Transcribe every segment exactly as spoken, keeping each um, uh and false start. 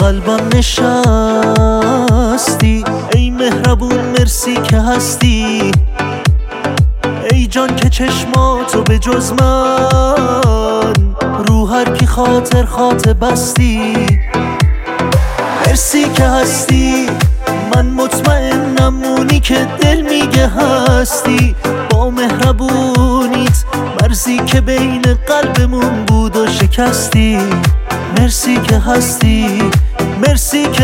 قلبم نشستی. ای مهربون مرسی که هستی، ای جان که چشماتو به جز من رو هر کی خاطر خاطر بستی. مرسی که هستی، من مطمئنم اونی که دل میگه هستی. با مهربونیت مرزی که بین قلبمون بود و شکستی. مرسی که هستی، مرسی که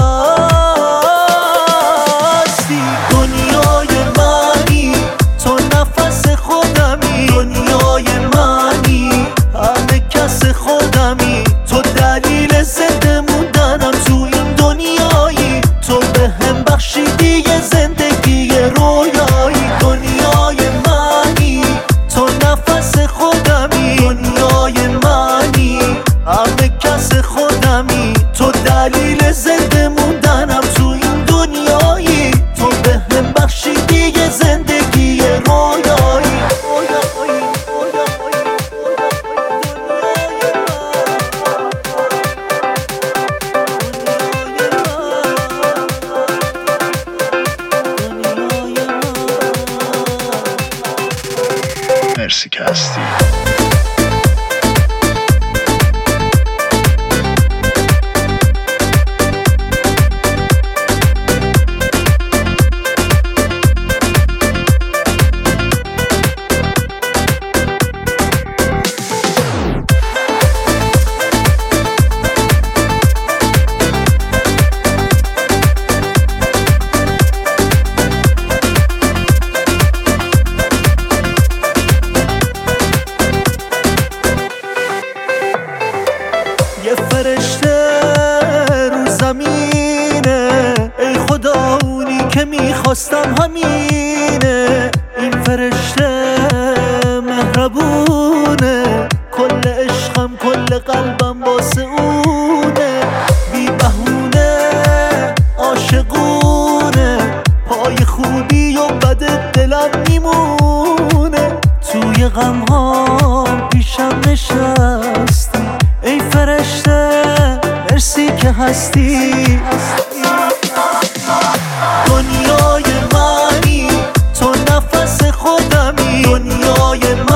هستی. دنیای منی تو نفس خودمی، دنیای منی همه کس خودمی. تو دلیل زنده موندنم تو این دنیایی، تو به هم بخشیدی یه زندگی رویایی. دنیای منی تو نفس خودمی، دنیای منی همه کس خودمی. تو دلیل زنده موندنم تو این دنیایی، تو به هم بخشیدی یه زندگی رویایی. مرسی که هستی. یه فرشته رو زمینه، ای خدا اونی که میخواستم همینه. این فرشته مهربونه، کل عشقم کل قلبم واسه اونه. بی بهونه عاشقونه، پای خوبی و بد دلم میمونه. توی غمهام پیشم نشستی، ای فرشته مرسی که هستی. دنیای منی تو نفس خودمی، دنیای